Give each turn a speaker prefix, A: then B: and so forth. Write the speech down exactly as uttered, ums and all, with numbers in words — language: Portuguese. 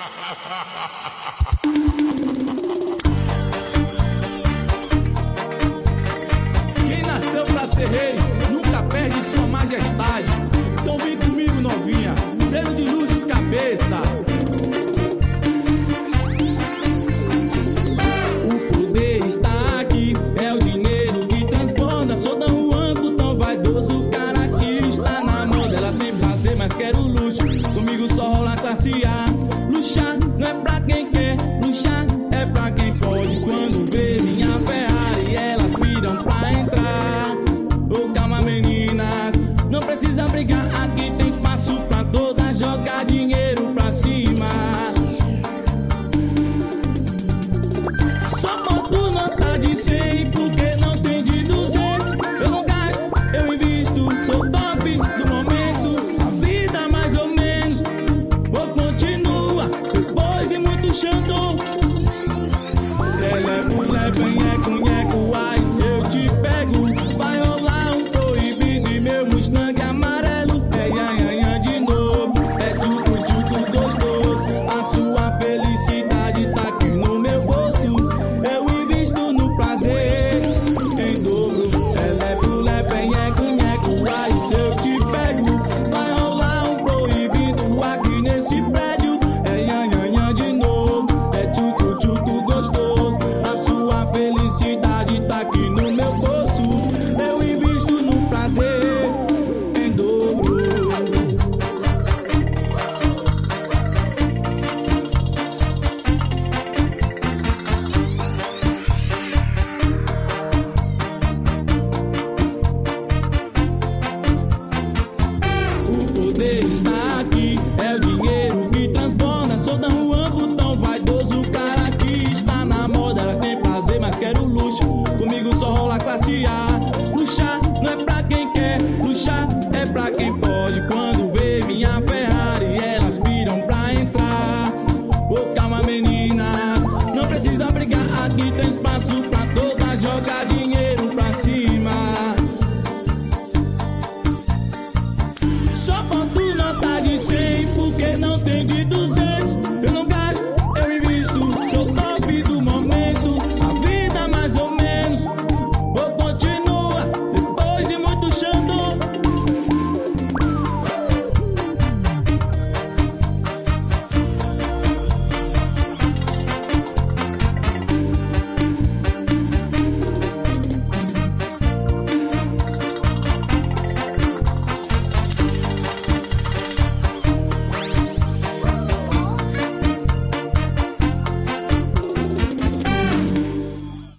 A: Quem nasceu pra ser rei nunca perde sua majestade. Então vem comigo, novinha, selo de luz de cabeça. O poder está aqui, é o dinheiro que transborda. Sou Dom Juan, tão vaidoso, o cara que está na moda. Ela tem prazer, mas quero luxo, comigo só rola classe A. Luxar não é pra quem quer, luxar é pra quem pode. Quando vê minha Ferrari, elas piram pra entrar. Oh, calma, meninas, não precisa brigar, aqui tem espaço pra todas. Jogar dinheiro pra cima. Só boto nota de cem, porque não tem de duzentos. Eu não gasto, eu invisto, sou top do momento. A vida mais ou menos, vou continua, depois de muito chão.